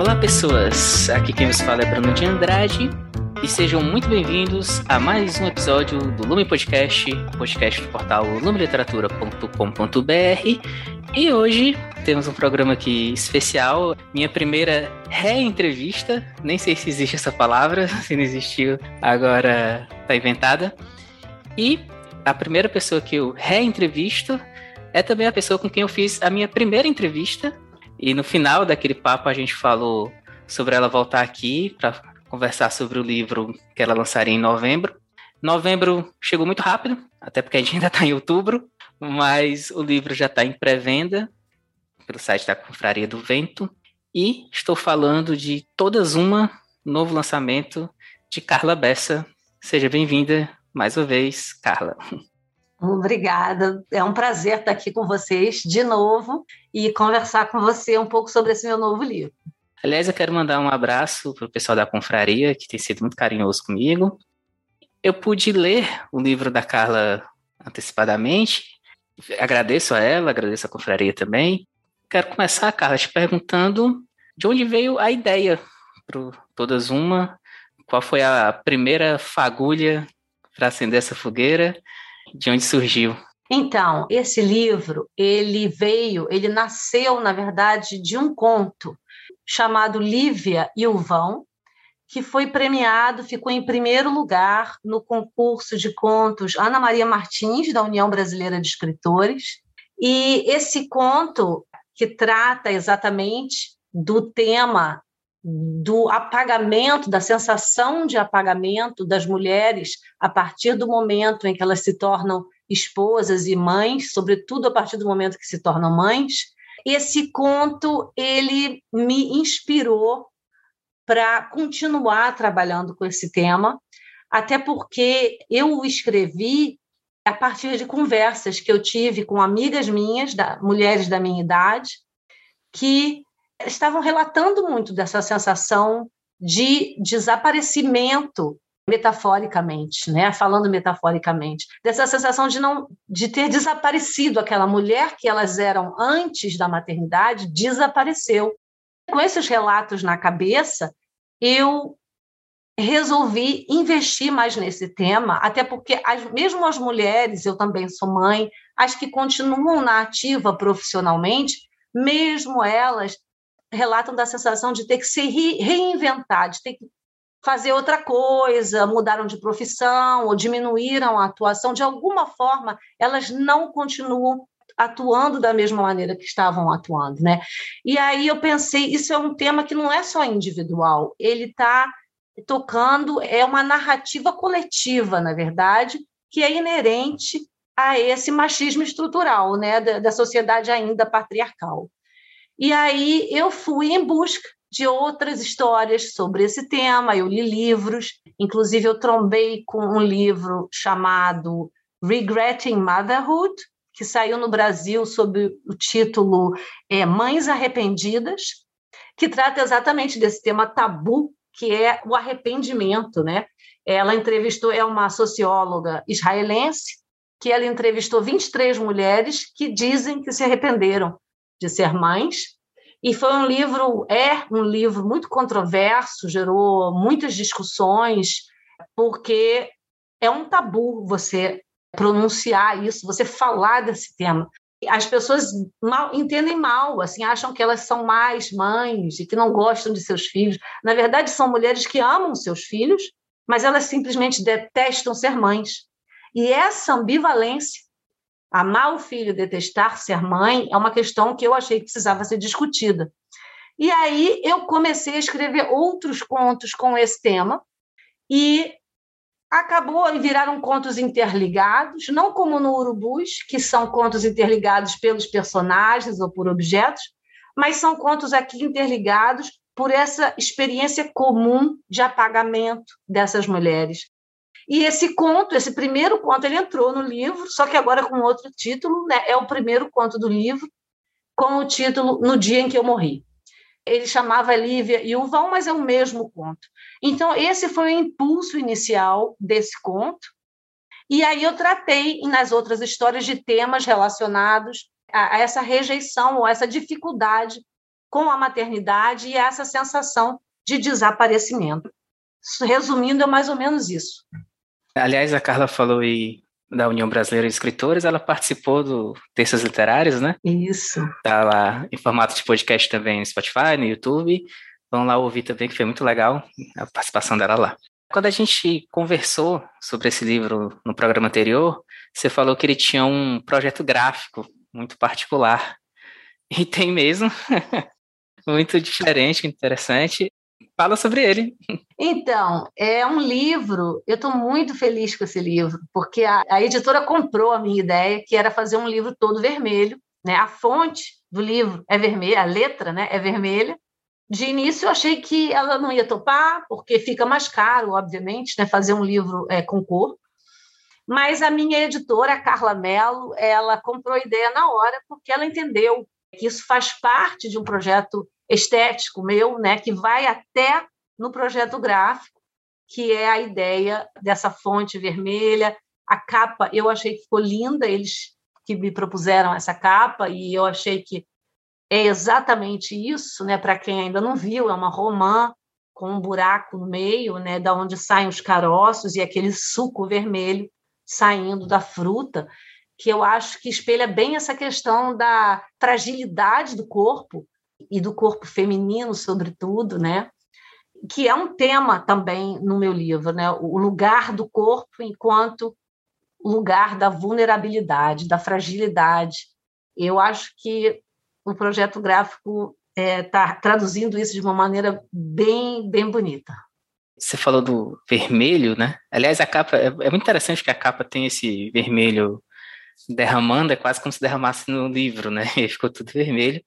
Olá pessoas, aqui quem vos fala é Bruno de Andrade e sejam muito bem-vindos a mais um episódio do Lume Podcast, podcast do portal lumeliteratura.com.br. E hoje temos um programa aqui especial, minha primeira reentrevista, nem sei se existe essa palavra, se não existiu, agora está inventada. E a primeira pessoa que eu reentrevisto é também a pessoa com quem eu fiz a minha primeira entrevista. E no final daquele papo a gente falou sobre ela voltar aqui para conversar sobre o livro que ela lançaria em novembro. Novembro chegou muito rápido, até porque a gente ainda está em outubro, mas o livro já está em pré-venda pelo site da Confraria do Vento. E estou falando de Todas Uma, novo lançamento de Carla Bessa. Seja bem-vinda mais uma vez, Carla. Obrigada, é um prazer estar aqui com vocês de novo e conversar com você um pouco sobre esse meu novo livro. Aliás, eu quero mandar um abraço para o pessoal da Confraria, que tem sido muito carinhoso comigo. Eu pude ler o livro da Carla antecipadamente, agradeço a ela, agradeço a Confraria também. Quero começar, Carla, te perguntando de onde veio a ideia para Todas Uma, qual foi a primeira fagulha para acender essa fogueira, de onde surgiu? Então, esse livro, ele nasceu, na verdade, de um conto chamado Lívia e o Vão, que foi premiado, ficou em primeiro lugar no concurso de contos Ana Maria Martins, da União Brasileira de Escritores. E esse conto, que trata exatamente do tema do apagamento, da sensação de apagamento das mulheres a partir do momento em que elas se tornam esposas e mães, sobretudo a partir do momento que se tornam mães. Esse conto, ele me inspirou para continuar trabalhando com esse tema, até porque eu o escrevi a partir de conversas que eu tive com amigas minhas, mulheres da minha idade, que estavam relatando muito dessa sensação de desaparecimento, metaforicamente, né? Falando metaforicamente, dessa sensação de ter desaparecido aquela mulher que elas eram antes da maternidade, desapareceu. Com esses relatos na cabeça, eu resolvi investir mais nesse tema, até porque mesmo as mulheres, eu também sou mãe, as que continuam na ativa profissionalmente, mesmo elas relatam da sensação de ter que se reinventar, de ter que fazer outra coisa, mudaram de profissão ou diminuíram a atuação. De alguma forma, elas não continuam atuando da mesma maneira que estavam atuando, né? E aí eu pensei, isso é um tema que não é só individual, ele está tocando, é uma narrativa coletiva, na verdade, que é inerente a esse machismo estrutural, né, da sociedade ainda patriarcal. E aí eu fui em busca de outras histórias sobre esse tema, eu li livros, inclusive eu trombei com um livro chamado Regretting Motherhood, que saiu no Brasil sob o título Mães Arrependidas, que trata exatamente desse tema tabu, que é o arrependimento, né? Ela entrevistou, é uma socióloga israelense, que ela entrevistou 23 mulheres que dizem que se arrependeram de ser mães, e foi um livro muito controverso, gerou muitas discussões, porque é um tabu você pronunciar isso, você falar desse tema. As pessoas entendem mal, assim, acham que elas são mais mães e que não gostam de seus filhos. Na verdade, são mulheres que amam seus filhos, mas elas simplesmente detestam ser mães. E essa ambivalência, amar o filho e detestar ser mãe, é uma questão que eu achei que precisava ser discutida. E aí eu comecei a escrever outros contos com esse tema e viraram contos interligados, não como no Urubus, que são contos interligados pelos personagens ou por objetos, mas são contos aqui interligados por essa experiência comum de apagamento dessas mulheres. E esse primeiro conto, ele entrou no livro, só que agora com outro título, né? É o primeiro conto do livro, com o título No Dia em que Eu Morri. Ele chamava Lívia e o Vão, mas é o mesmo conto. Então, esse foi o impulso inicial desse conto. E aí eu tratei, nas outras histórias, de temas relacionados a essa rejeição ou essa dificuldade com a maternidade e essa sensação de desaparecimento. Resumindo, é mais ou menos isso. Aliás, a Carla falou aí da União Brasileira de Escritores, ela participou do Textos Literários, né? Isso. Tá lá em formato de podcast também no Spotify, no YouTube. Vão lá ouvir também, que foi muito legal a participação dela lá. Quando a gente conversou sobre esse livro no programa anterior, você falou que ele tinha um projeto gráfico muito particular. E tem mesmo, muito diferente, interessante. Fala sobre ele. Então, é um livro, eu estou muito feliz com esse livro, porque a editora comprou a minha ideia, que era fazer um livro todo vermelho, né? A fonte do livro é vermelha, a letra, né, é vermelha. De início, eu achei que ela não ia topar, porque fica mais caro, obviamente, né, fazer um livro com cor. Mas a minha editora, a Carla Mello, ela comprou a ideia na hora, porque ela entendeu que isso faz parte de um projeto estético meu, né, que vai até no projeto gráfico, que é a ideia dessa fonte vermelha. A capa, eu achei que ficou linda, eles que me propuseram essa capa, e eu achei que é exatamente isso, né? Para quem ainda não viu, é uma romã com um buraco no meio, né? Da onde saem os caroços e aquele suco vermelho saindo da fruta, que eu acho que espelha bem essa questão da fragilidade do corpo e do corpo feminino, sobretudo, né? Que é um tema também no meu livro, né? O lugar do corpo enquanto lugar da vulnerabilidade, da fragilidade. Eu acho que o projeto gráfico está traduzindo isso de uma maneira bem, bem bonita. Você falou do vermelho, né? Aliás, a capa é muito interessante que a capa tem esse vermelho derramando, é quase como se derramasse no livro, né? E ficou tudo vermelho.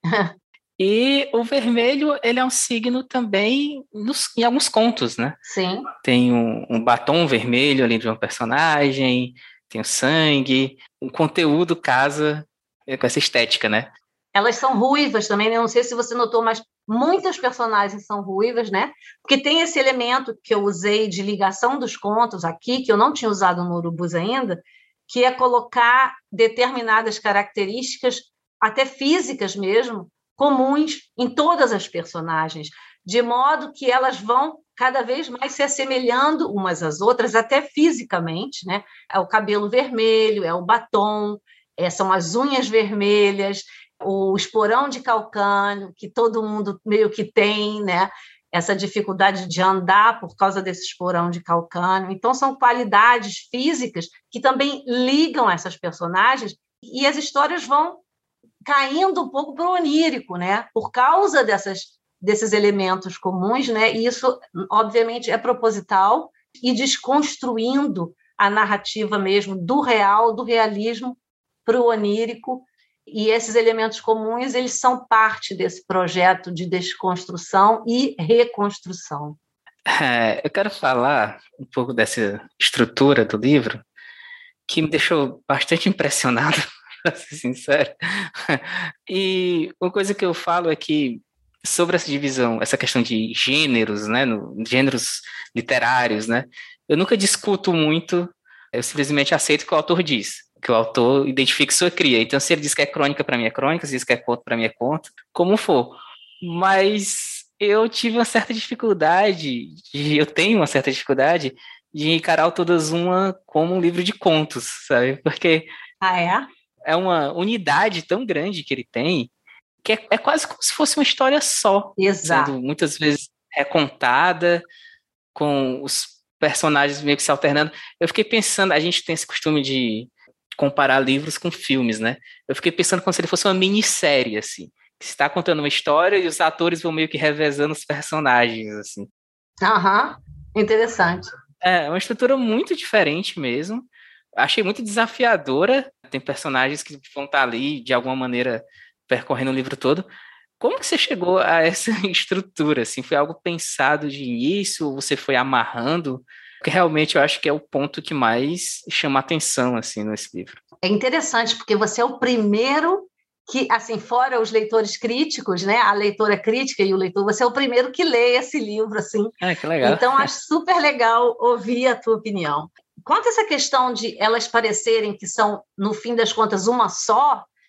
E o vermelho, ele é um signo também em alguns contos, né? Sim. Tem um batom vermelho ali de uma personagem, tem o sangue, o conteúdo casa com essa estética, né? Elas são ruivas também, né? Não sei se você notou, mas muitas personagens são ruivas, né? Porque tem esse elemento que eu usei de ligação dos contos aqui, que eu não tinha usado no Urubus ainda, que é colocar determinadas características, até físicas mesmo, comuns em todas as personagens, de modo que elas vão cada vez mais se assemelhando umas às outras, até fisicamente, né? É o cabelo vermelho, é o batom, são as unhas vermelhas, o esporão de calcânio, que todo mundo meio que tem, né? Essa dificuldade de andar por causa desse esporão de calcânio. Então, são qualidades físicas que também ligam essas personagens e as histórias vão caindo um pouco para o onírico, né? Por causa desses elementos comuns, né? E isso, obviamente, é proposital e desconstruindo a narrativa mesmo do real, do realismo para o onírico. E esses elementos comuns, eles são parte desse projeto de desconstrução e reconstrução. Eu quero falar um pouco dessa estrutura do livro, que me deixou bastante impressionado, para ser sincero. E uma coisa que eu falo é que, sobre essa divisão, essa questão de gêneros, né, gêneros literários, né, eu nunca discuto muito, eu simplesmente aceito o que o autor diz, que o autor identifique sua cria. Então, se ele diz que é crônica, para mim é crônica, se diz que é conto, para mim é conto, como for. Mas eu tive uma certa dificuldade, eu tenho uma certa dificuldade de encarar o Todas Uma como um livro de contos, sabe? Porque é uma unidade tão grande que ele tem, que é quase como se fosse uma história só, Exato. Sendo muitas vezes recontada, com os personagens meio que se alternando. Eu fiquei pensando, a gente tem esse costume de comparar livros com filmes, né? Eu fiquei pensando como se ele fosse uma minissérie, assim, que está contando uma história e os atores vão meio que revezando os personagens, assim. Interessante. É uma estrutura muito diferente mesmo. Achei muito desafiadora. Tem personagens que vão estar ali, de alguma maneira, percorrendo o livro todo. Como que você chegou a essa estrutura? Assim, foi algo pensado de início ou você foi amarrando? Porque realmente eu acho que é o ponto que mais chama atenção assim, nesse livro. É interessante, porque você é o primeiro que, assim, fora os leitores críticos, né? A leitora crítica e o leitor, você é o primeiro que lê esse livro, assim. Que legal. Então, acho super legal ouvir a tua opinião. Quanto a essa questão de elas parecerem que são, no fim das contas, uma só,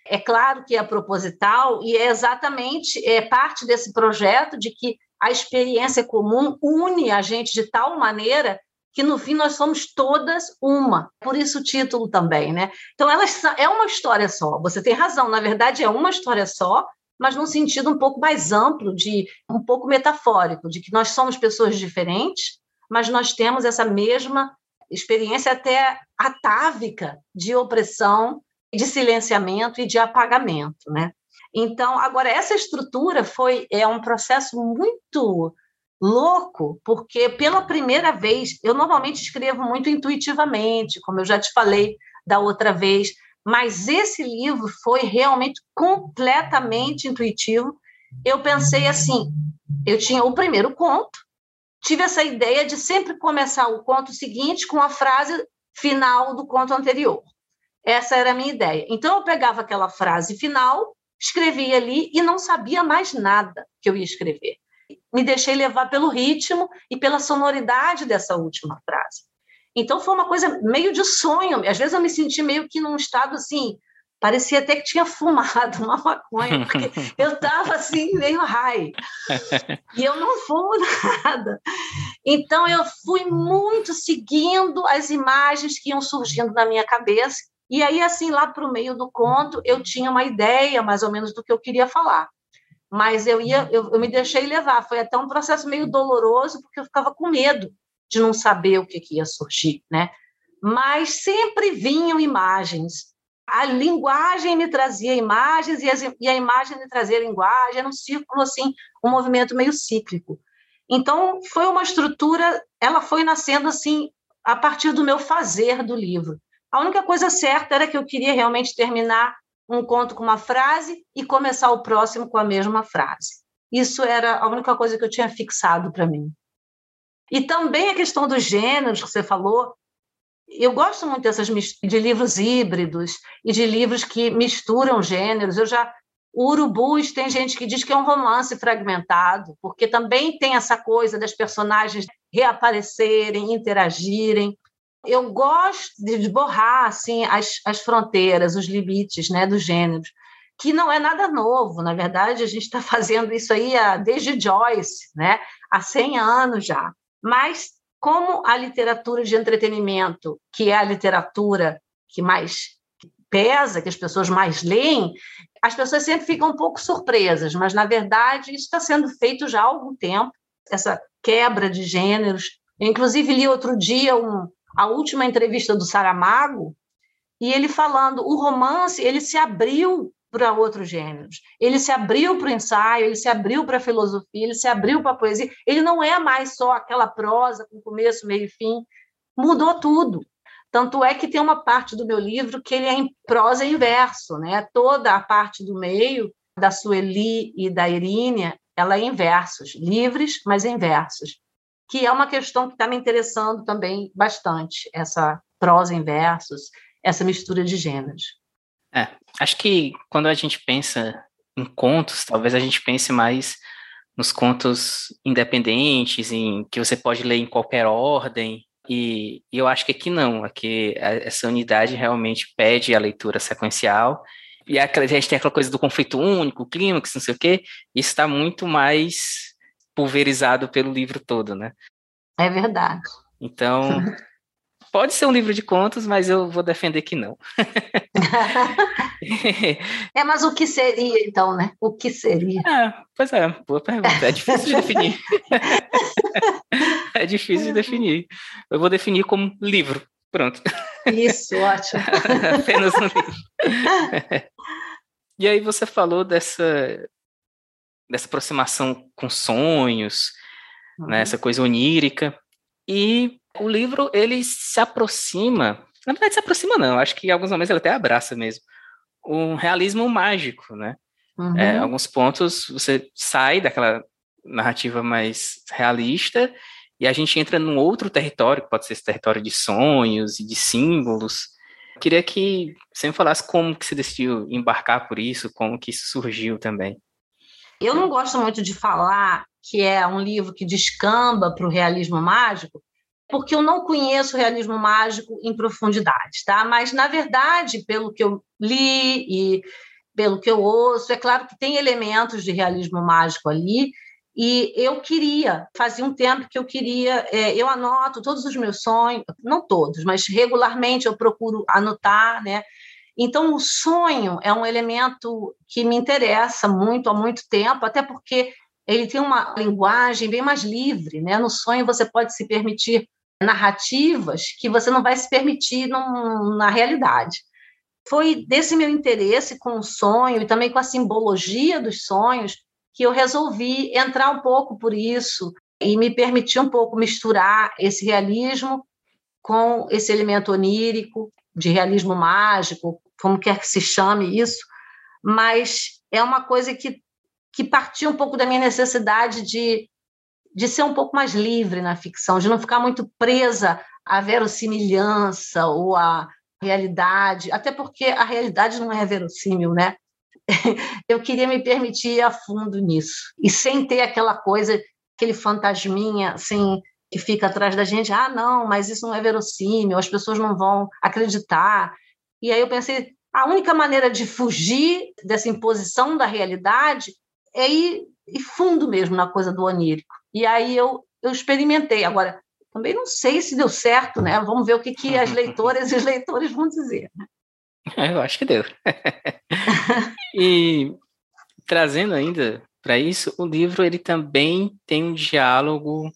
É claro que é proposital e é exatamente parte desse projeto de que a experiência comum une a gente de tal maneira que, no fim, nós somos todas uma. Por isso o título também, né? Então, é uma história só. Você tem razão, na verdade, é uma história só, mas num sentido um pouco mais amplo, um pouco metafórico, de que nós somos pessoas diferentes, mas nós temos essa mesma experiência até atávica de opressão, de silenciamento e de apagamento, né? Então, agora, essa estrutura é um processo muito louco, porque pela primeira vez, eu normalmente escrevo muito intuitivamente, como eu já te falei da outra vez, mas esse livro foi realmente completamente intuitivo. Eu pensei assim, eu tinha o primeiro conto, tive essa ideia de sempre começar o conto seguinte com a frase final do conto anterior. Essa era a minha ideia. Então, eu pegava aquela frase final, escrevia ali e não sabia mais nada que eu ia escrever. Me deixei levar pelo ritmo e pela sonoridade dessa última frase. Então, foi uma coisa meio de sonho. Às vezes, eu me senti meio que num estado assim, parecia até que tinha fumado uma maconha, porque eu estava assim, meio high. E eu não fumo nada. Então, eu fui muito seguindo as imagens que iam surgindo na minha cabeça. E aí, assim, lá para o meio do conto, eu tinha uma ideia, mais ou menos, do que eu queria falar. Mas eu me deixei levar. Foi até um processo meio doloroso, porque eu ficava com medo de não saber o que ia surgir, né? Mas sempre vinham imagens. A linguagem me trazia imagens e a imagem me trazia linguagem. Era um círculo, assim, um movimento meio cíclico. Então, foi uma estrutura, ela foi nascendo, assim, a partir do meu fazer do livro. A única coisa certa era que eu queria realmente terminar um conto com uma frase e começar o próximo com a mesma frase. Isso era a única coisa que eu tinha fixado para mim. E também a questão dos gêneros que você falou, eu gosto muito de livros híbridos e de livros que misturam gêneros. O Urubus, tem gente que diz que é um romance fragmentado, porque também tem essa coisa das personagens reaparecerem, interagirem. Eu gosto de borrar assim, as fronteiras, os limites, né, dos gêneros, que não é nada novo. Na verdade, a gente está fazendo isso aí desde Joyce, né, há 100 anos já. Mas, como a literatura de entretenimento, que é a literatura que mais pesa, que as pessoas mais leem, as pessoas sempre ficam um pouco surpresas, mas, na verdade, isso está sendo feito já há algum tempo, essa quebra de gêneros. Eu, inclusive, li outro dia a última entrevista do Saramago, e ele falando, o romance, ele se abriu para outros gêneros, ele se abriu para o ensaio, ele se abriu para a filosofia, ele se abriu para a poesia, ele não é mais só aquela prosa com começo, meio e fim, mudou tudo. Tanto é que tem uma parte do meu livro que ele é em prosa e em verso, né? Toda a parte do meio, da Sueli e da Irínia, ela é em versos, livres, mas em versos, que é uma questão que está me interessando também bastante, essa prosa em versos, essa mistura de gêneros. Acho que quando a gente pensa em contos, talvez a gente pense mais nos contos independentes, em que você pode ler em qualquer ordem, e eu acho que aqui não, aqui essa unidade realmente pede a leitura sequencial, e a gente tem aquela coisa do conflito único, clímax, não sei o quê, isso está muito mais pulverizado pelo livro todo, né? É verdade. Então, pode ser um livro de contos, mas eu vou defender que não. Mas o que seria, então, né? O que seria? Pois é, boa pergunta. É difícil de definir. É difícil de definir. Eu vou definir como livro. Pronto. Isso, ótimo. Apenas um livro. E aí você falou dessa aproximação com sonhos, né, essa coisa onírica. E o livro, ele se aproxima... Na verdade, se aproxima não. Acho que em alguns momentos ele até abraça mesmo. Um realismo mágico, né? Alguns pontos você sai daquela narrativa mais realista e a gente entra num outro território, que pode ser esse território de sonhos e de símbolos. Eu queria que você me falasse como que você decidiu embarcar por isso, como que isso surgiu também. Eu não gosto muito de falar que é um livro que descamba para o realismo mágico, porque eu não conheço o realismo mágico em profundidade, tá? Mas, na verdade, pelo que eu li pelo que eu ouço. É claro que tem elementos de realismo mágico ali, e eu fazia um tempo que eu queria, eu anoto todos os meus sonhos, não todos, mas regularmente eu procuro anotar, né? Então, o sonho é um elemento que me interessa muito há muito tempo, até porque ele tem uma linguagem bem mais livre, né? No sonho você pode se permitir narrativas que você não vai se permitir na realidade. Foi desse meu interesse com o sonho e também com a simbologia dos sonhos que eu resolvi entrar um pouco por isso e me permitir um pouco misturar esse realismo com esse elemento onírico, de realismo mágico, como quer que se chame isso, mas é uma coisa que partiu um pouco da minha necessidade de ser um pouco mais livre na ficção, de não ficar muito presa à verossimilhança ou à realidade, até porque a realidade não é verossímil, né? Eu queria me permitir ir a fundo nisso, e sem ter aquela coisa, aquele fantasminha, assim, que fica atrás da gente, não, mas isso não é verossímil, as pessoas não vão acreditar. E aí eu pensei, a única maneira de fugir dessa imposição da realidade é ir fundo mesmo na coisa do onírico. E aí eu experimentei. Agora, também não sei se deu certo, né? Vamos ver o que as leitoras e os leitores vão dizer. Eu acho que deu. E trazendo ainda para isso, o livro ele também tem um diálogo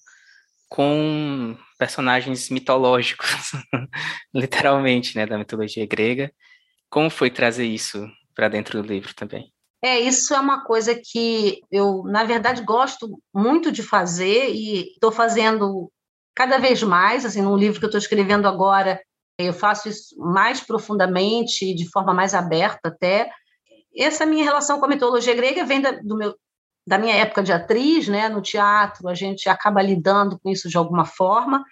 com personagens mitológicos, literalmente, né, da mitologia grega. Como foi trazer isso para dentro do livro também? Isso é uma coisa que eu, na verdade, gosto muito de fazer e estou fazendo cada vez mais, assim, no livro que eu estou escrevendo agora, eu faço isso mais profundamente, de forma mais aberta até. Essa minha relação com a mitologia grega vem da minha época de atriz, né? No teatro, a gente acaba lidando com isso de alguma forma,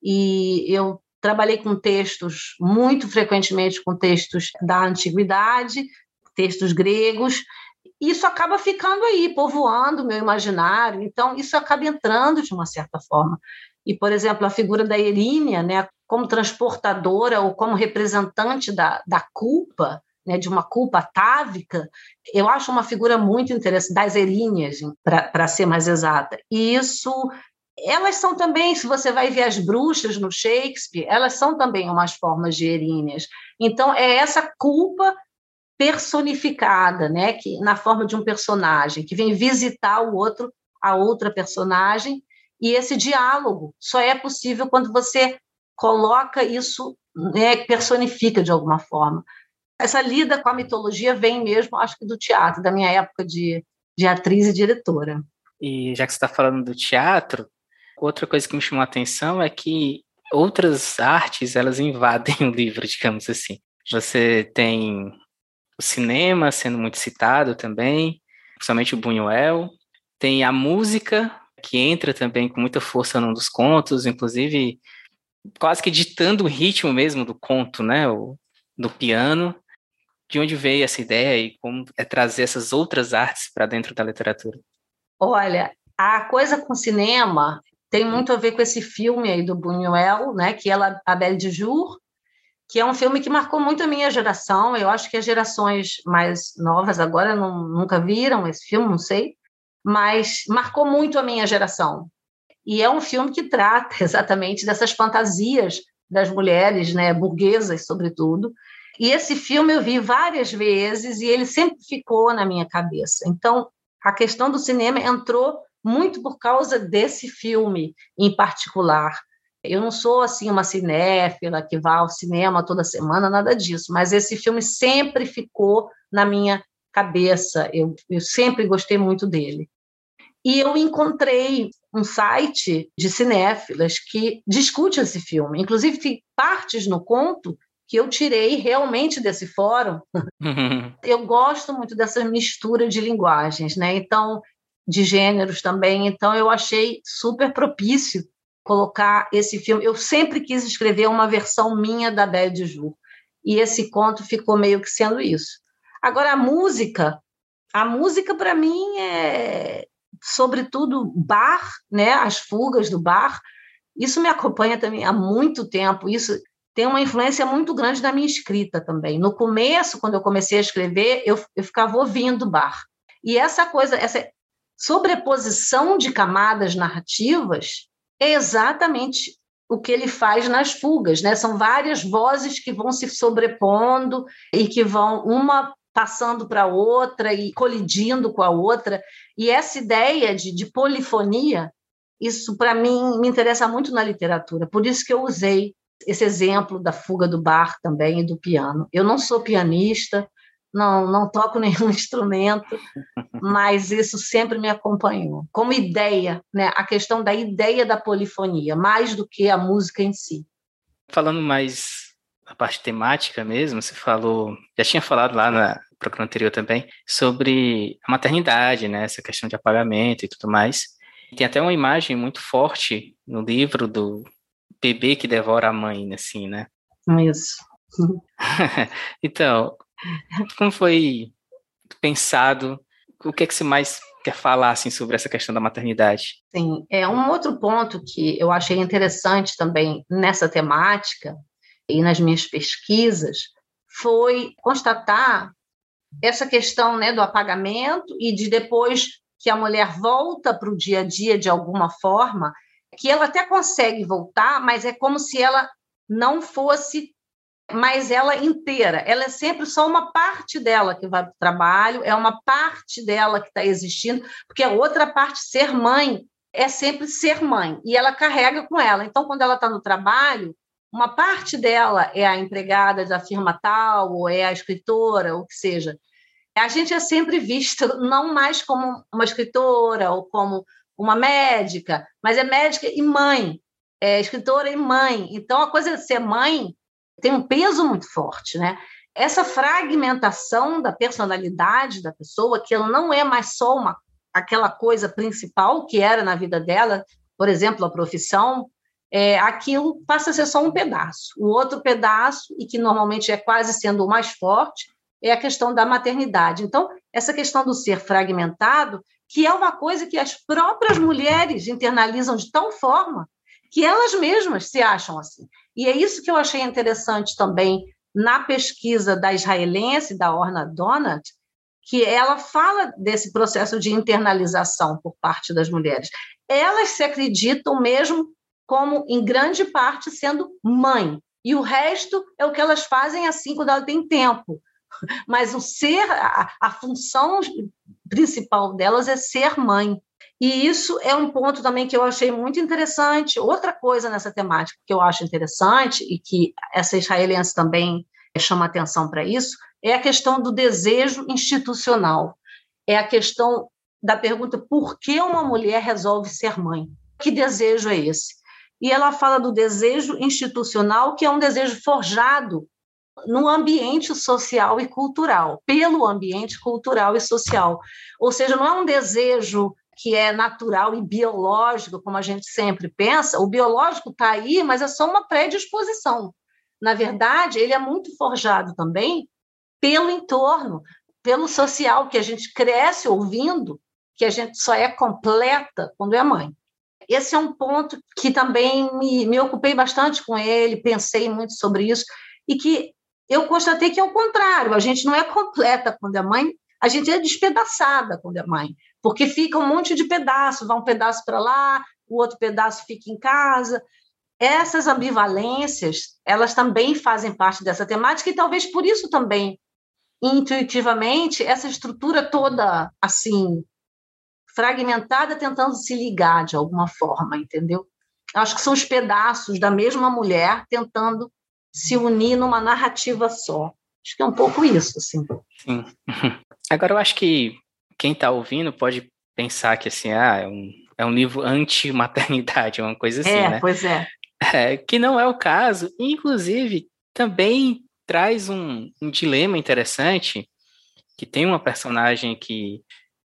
e eu trabalhei com textos, muito frequentemente com textos da antiguidade, textos gregos, e isso acaba ficando aí, povoando o meu imaginário, então isso acaba entrando de uma certa forma. E, por exemplo, a figura da Erínia, né, como transportadora ou como representante da culpa, né, de uma culpa atávica, eu acho uma figura muito interessante, das Eríneas, para ser mais exata. E isso, elas são também, se você vai ver as bruxas no Shakespeare, elas são também umas formas de Eríneas. Então, é essa culpa personificada, né, que na forma de um personagem que vem visitar a outra personagem, e esse diálogo só é possível quando você coloca isso, né, personifica de alguma forma. Essa lida com a mitologia vem mesmo, acho que do teatro, da minha época de atriz e diretora. E já que você está falando do teatro, outra coisa que me chamou a atenção é que outras artes, elas invadem o livro, digamos assim. Você tem o cinema sendo muito citado também, principalmente o Buñuel. Tem a música, que entra também com muita força num dos contos, inclusive quase que ditando o ritmo mesmo do conto, né? Do piano. De onde veio essa ideia e como é trazer essas outras artes para dentro da literatura? Olha, a coisa com cinema tem muito a ver com esse filme aí do Buñuel, né? Que é A Belle de Jour, que é um filme que marcou muito a minha geração. Eu acho que as gerações mais novas agora nunca viram esse filme, não sei, mas marcou muito a minha geração. E é um filme que trata exatamente dessas fantasias das mulheres, né, burguesas, sobretudo. E esse filme eu vi várias vezes e ele sempre ficou na minha cabeça. Então, a questão do cinema entrou muito por causa desse filme em particular. Eu não sou assim uma cinéfila que vá ao cinema toda semana, nada disso, mas esse filme sempre ficou na minha cabeça, eu sempre gostei muito dele. E eu encontrei um site de cinéfilas que discute esse filme, inclusive tem partes no conto que eu tirei realmente desse fórum. Eu gosto muito dessa mistura de linguagens, né? Então, de gêneros também, então eu achei super propício colocar esse filme. Eu sempre quis escrever uma versão minha da Belle de Jour, e esse conto ficou meio que sendo isso. Agora, a música para mim é, sobretudo, Bach, né? As fugas do Bach. Isso me acompanha também há muito tempo. Isso tem uma influência muito grande da minha escrita também. No começo, quando eu comecei a escrever, eu ficava ouvindo Bach. E essa sobreposição de camadas narrativas é exatamente o que ele faz nas fugas, né? São várias vozes que vão se sobrepondo e que vão uma passando para a outra e colidindo com a outra. E essa ideia de polifonia, isso para mim me interessa muito na literatura. Por isso que eu usei esse exemplo da fuga do Bach também e do piano. Eu não sou pianista, não toco nenhum instrumento, mas isso sempre me acompanhou. Como ideia, né? A questão da ideia da polifonia, mais do que a música em si. Falando mais a parte temática mesmo, você falou, já tinha falado lá no programa anterior também, sobre a maternidade, né? Essa questão de apagamento e tudo mais. Tem até uma imagem muito forte no livro do bebê que devora a mãe, assim, né? Isso. Então, como foi pensado? O que é que você mais quer falar assim, sobre essa questão da maternidade? Sim, um outro ponto que eu achei interessante também nessa temática e nas minhas pesquisas foi constatar essa questão, né, do apagamento e de depois que a mulher volta para o dia a dia de alguma forma, que ela até consegue voltar, mas é como se ela não fosse mais ela inteira. Ela é sempre só uma parte dela que vai para o trabalho, é uma parte dela que está existindo, porque a outra parte, ser mãe, é sempre ser mãe, e ela carrega com ela. Então, quando ela está no trabalho, uma parte dela é a empregada da firma tal, ou é a escritora, ou o que seja. A gente é sempre vista não mais como uma escritora ou como uma médica, mas é médica e mãe, é escritora e mãe. Então, a coisa de ser mãe tem um peso muito forte, né? Essa fragmentação da personalidade da pessoa, que ela não é mais só aquela coisa principal que era na vida dela, por exemplo, a profissão, aquilo passa a ser só um pedaço. O outro pedaço, e que normalmente é quase sendo o mais forte, é a questão da maternidade. Então, essa questão do ser fragmentado, que é uma coisa que as próprias mulheres internalizam de tal forma que elas mesmas se acham assim. E é isso que eu achei interessante também na pesquisa da israelense, da Orna Donat, que ela fala desse processo de internalização por parte das mulheres. Elas se acreditam mesmo como, em grande parte, sendo mãe. E o resto é o que elas fazem assim quando ela tem tempo. Mas a função principal delas é ser mãe. E isso é um ponto também que eu achei muito interessante. Outra coisa nessa temática que eu acho interessante, e que essa israelense também chama atenção para isso, é a questão do desejo institucional. É a questão da pergunta: por que uma mulher resolve ser mãe? Que desejo é esse? E ela fala do desejo institucional, que é um desejo forjado no ambiente social e cultural, pelo ambiente cultural e social. Ou seja, não é um desejo que é natural e biológico, como a gente sempre pensa. O biológico está aí, mas é só uma predisposição. Na verdade, ele é muito forjado também pelo entorno, pelo social, que a gente cresce ouvindo, que a gente só é completa quando é mãe. Esse é um ponto que também me ocupei bastante com ele, pensei muito sobre isso, e que eu constatei que é o contrário, a gente não é completa quando é mãe, a gente é despedaçada quando é mãe, porque fica um monte de pedaço, vai um pedaço para lá, o outro pedaço fica em casa. Essas ambivalências, elas também fazem parte dessa temática, e talvez por isso também, intuitivamente, essa estrutura toda, assim, fragmentada, tentando se ligar de alguma forma, entendeu? Acho que são os pedaços da mesma mulher tentando se unir numa narrativa só. Acho que é um pouco isso, assim. Sim. Agora, eu acho que quem está ouvindo pode pensar que, assim, é um livro anti-maternidade, uma coisa assim, né? Pois é. Que não é o caso. Inclusive, também traz um dilema interessante, que tem uma personagem que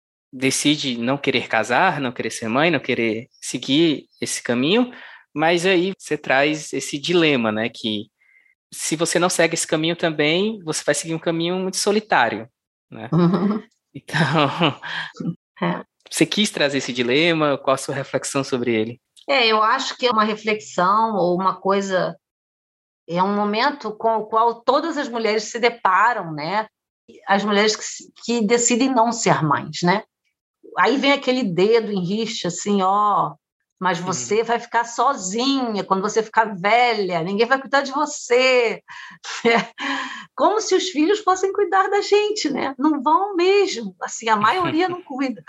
decide não querer casar, não querer ser mãe, não querer seguir esse caminho, mas aí você traz esse dilema, né? Que se você não segue esse caminho também, você vai seguir um caminho muito solitário, né? Então, você quis trazer esse dilema? Qual a sua reflexão sobre ele? Eu acho que é uma reflexão ou uma coisa É um momento com o qual todas as mulheres se deparam, né? As mulheres que decidem não ser mães, né? Aí vem aquele dedo em rixa, assim, ó, mas você vai ficar sozinha quando você ficar velha, ninguém vai cuidar de você. Como se os filhos fossem cuidar da gente, né? Não vão mesmo, assim, a maioria não cuida.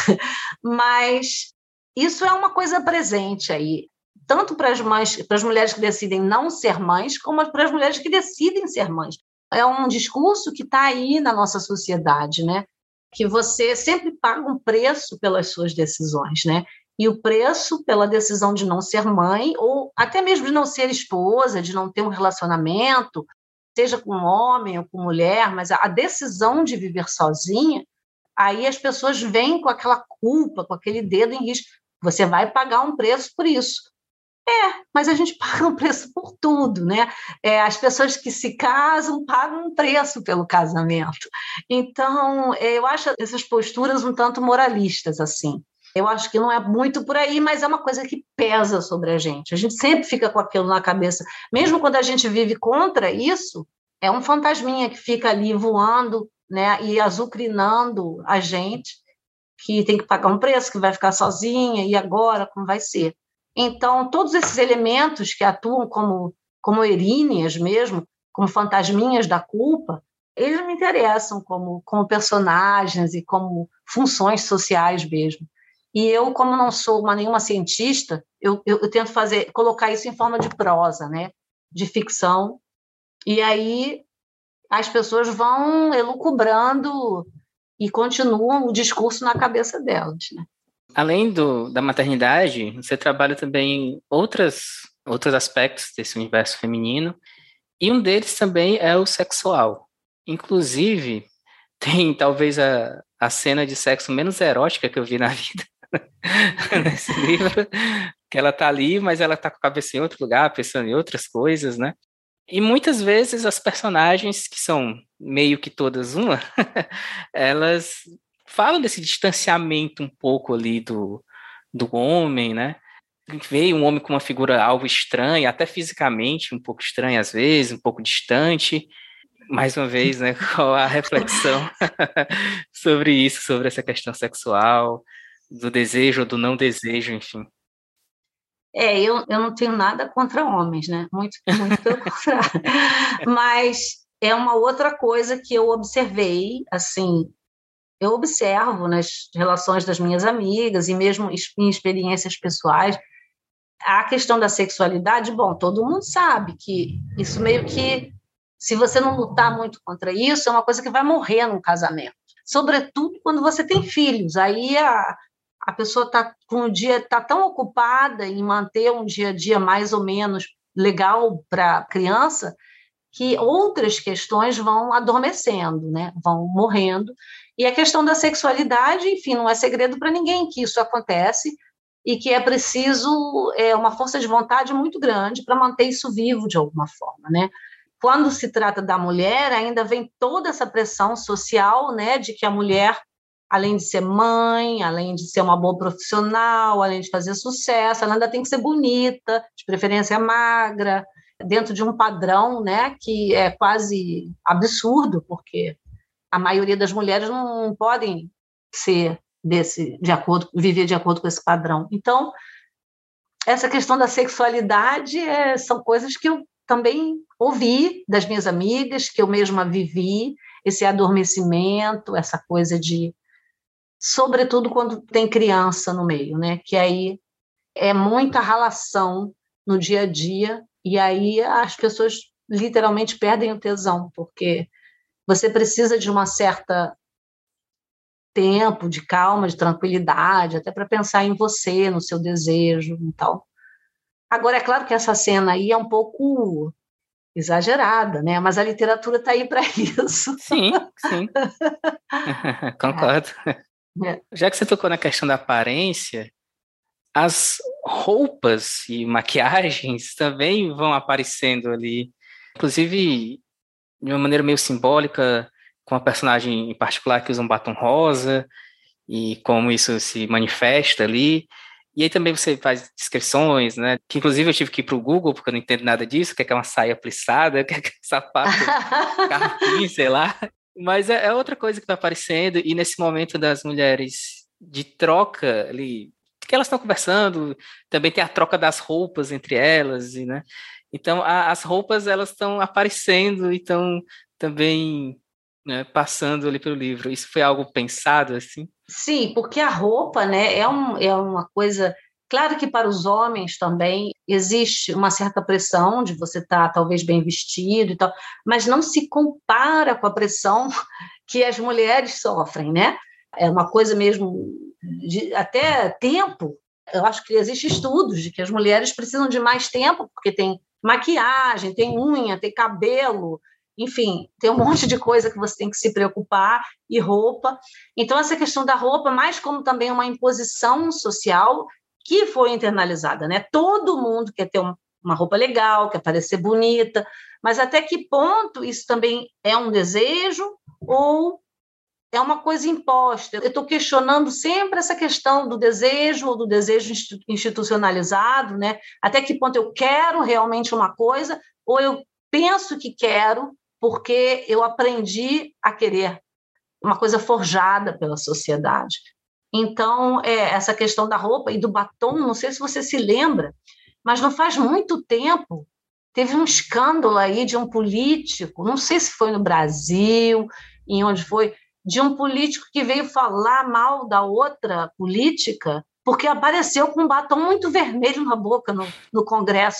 Mas isso é uma coisa presente aí, tanto para as mães, para as mulheres que decidem não ser mães, como para as mulheres que decidem ser mães. É um discurso que está aí na nossa sociedade, né? Que você sempre paga um preço pelas suas decisões, né? E o preço pela decisão de não ser mãe, ou até mesmo de não ser esposa, de não ter um relacionamento, seja com homem ou com mulher, mas a decisão de viver sozinha, aí as pessoas vêm com aquela culpa, com aquele dedo em risco. Você vai pagar um preço por isso. Mas a gente paga um preço por tudo, né? As pessoas que se casam pagam um preço pelo casamento. Então, eu acho essas posturas um tanto moralistas, assim. Eu acho que não é muito por aí, mas é uma coisa que pesa sobre a gente. A gente sempre fica com aquilo na cabeça. Mesmo quando a gente vive contra isso, é um fantasminha que fica ali voando, né, e azucrinando a gente, que tem que pagar um preço, que vai ficar sozinha, e agora, como vai ser? Então, todos esses elementos que atuam como eríneas mesmo, como fantasminhas da culpa, eles me interessam como personagens e como funções sociais mesmo. E eu, como não sou nenhuma cientista, eu tento colocar isso em forma de prosa, né? De ficção, e aí as pessoas vão elucubrando e continuam o discurso na cabeça delas, né? Além da maternidade, você trabalha também em outros aspectos desse universo feminino, e um deles também é o sexual. Inclusive, tem talvez a cena de sexo menos erótica que eu vi na vida nesse livro, que ela tá ali, mas ela tá com a cabeça em outro lugar, pensando em outras coisas, né? E muitas vezes as personagens, que são meio que todas uma, elas falam desse distanciamento um pouco ali do homem, né? Veio um homem com uma figura algo estranha, até fisicamente um pouco estranha às vezes, um pouco distante. Mais uma vez, né? Qual a reflexão sobre isso, sobre essa questão sexual, do desejo ou do não desejo, enfim. Eu não tenho nada contra homens, né? Muito, muito pelo contrário. Mas é uma outra coisa que eu observei, assim, eu observo nas relações das minhas amigas e mesmo em experiências pessoais, a questão da sexualidade, bom, todo mundo sabe que isso meio que, se você não lutar muito contra isso, é uma coisa que vai morrer num casamento. Sobretudo quando você tem filhos, aí a pessoa está com o dia, está tão ocupada em manter um dia a dia mais ou menos legal para a criança, que outras questões vão adormecendo, né? Vão morrendo. E a questão da sexualidade, enfim, não é segredo para ninguém que isso acontece e que é preciso uma força de vontade muito grande para manter isso vivo de alguma forma, né? Quando se trata da mulher, ainda vem toda essa pressão social, né, de que a mulher, além de ser mãe, além de ser uma boa profissional, além de fazer sucesso, ela ainda tem que ser bonita, de preferência magra, dentro de um padrão, né, que é quase absurdo, porque a maioria das mulheres não podem ser viver de acordo com esse padrão. Então, essa questão da sexualidade são coisas que eu também ouvi das minhas amigas, que eu mesma vivi, esse adormecimento, essa coisa de, sobretudo quando tem criança no meio, né? Que aí é muita ralação no dia a dia, e aí as pessoas literalmente perdem o tesão, porque você precisa de uma certa tempo, de calma, de tranquilidade, até para pensar em você, no seu desejo e tal. Agora, é claro que essa cena aí é um pouco exagerada, né? Mas a literatura está aí para isso. Sim, sim. Concordo. É. Já que você tocou na questão da aparência, as roupas e maquiagens também vão aparecendo ali. Inclusive, de uma maneira meio simbólica, com a personagem em particular que usa um batom rosa, e como isso se manifesta ali. E aí também você faz descrições, né? Que inclusive eu tive que ir para o Google, porque eu não entendo nada disso, o que é uma saia plissada, o que é sapato carpim, sei lá. Mas é outra coisa que vai aparecendo, e nesse momento das mulheres de troca ali, que elas estão conversando, também tem a troca das roupas entre elas, e, né? Então as roupas elas estão aparecendo e estão também, né, passando ali pelo livro. Isso foi algo pensado assim? Sim, porque a roupa, né, é uma coisa. Claro que para os homens também existe uma certa pressão de você estar talvez bem vestido e tal, mas não se compara com a pressão que as mulheres sofrem, né? É uma coisa mesmo de até tempo. Eu acho que existem estudos de que as mulheres precisam de mais tempo, porque tem maquiagem, tem unha, tem cabelo, enfim, tem um monte de coisa que você tem que se preocupar, e roupa. Então, essa questão da roupa, mais como também uma imposição social que foi internalizada, né? Todo mundo quer ter uma roupa legal, quer parecer bonita, mas até que ponto isso também é um desejo ou é uma coisa imposta? Eu estou questionando sempre essa questão do desejo ou do desejo institucionalizado, né? Até que ponto eu quero realmente uma coisa ou eu penso que quero porque eu aprendi a querer, uma coisa forjada pela sociedade. Então, essa questão da roupa e do batom, não sei se você se lembra, mas não faz muito tempo teve um escândalo aí de um político, não sei se foi no Brasil, em onde foi, de um político que veio falar mal da outra política porque apareceu com um batom muito vermelho na boca no Congresso.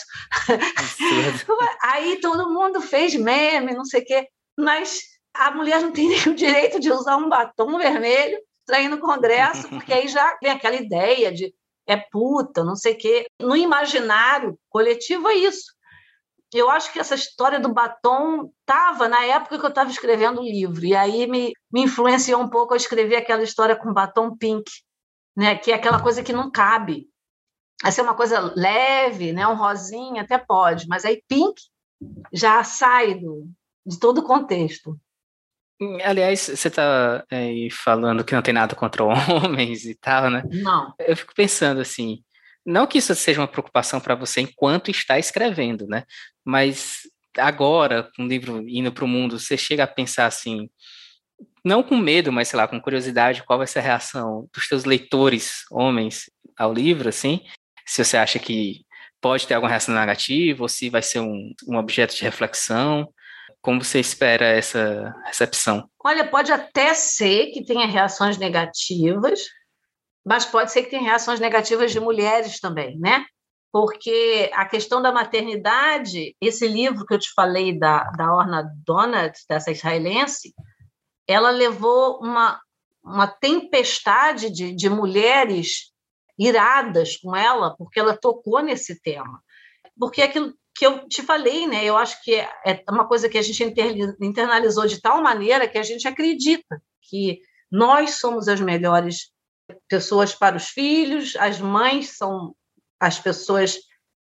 Aí todo mundo fez meme, não sei o quê, mas a mulher não tem nem o direito de usar um batom vermelho para ir no Congresso, porque aí já vem aquela ideia de é puta, não sei o quê. No imaginário coletivo é isso. Eu acho que essa história do batom estava na época que eu estava escrevendo o livro, e aí me influenciou um pouco a escrever aquela história com batom pink, né? Que é aquela coisa que não cabe. Essa é uma coisa leve, né? Um rosinha até pode, mas aí pink já sai de todo o contexto. Aliás, você está aí falando que não tem nada contra homens e tal, né? Não. Eu fico pensando assim, não que isso seja uma preocupação para você enquanto está escrevendo, né? Mas agora, com o livro indo para o mundo, você chega a pensar assim, não com medo, mas sei lá, com curiosidade, qual vai ser a reação dos teus leitores, homens, ao livro, assim? Se você acha que pode ter alguma reação negativa, ou se vai ser um objeto de reflexão. Como você espera essa recepção? Olha, pode até ser que tenha reações negativas, mas pode ser que tenha reações negativas de mulheres também, né? Porque a questão da maternidade, esse livro que eu te falei da Orna Donat, dessa israelense, ela levou uma tempestade de mulheres iradas com ela, porque ela tocou nesse tema. Porque aquilo que eu te falei, né? Eu acho que é uma coisa que a gente internalizou de tal maneira que a gente acredita que nós somos as melhores pessoas para os filhos, as mães são as pessoas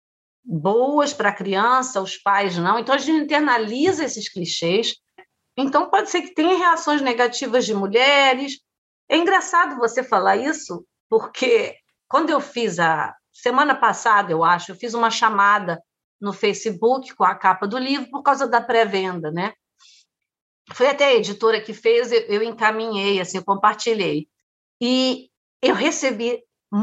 boas para a criança, os pais não. Então a gente internaliza esses clichês. Então pode ser que tenha reações negativas de mulheres. É engraçado você falar isso, porque quando eu fiz a semana passada, eu acho, eu fiz uma chamada no Facebook com a capa do livro por causa da pré-venda, né? Foi até a editora que fez, eu encaminhei, assim, eu compartilhei. E eu recebi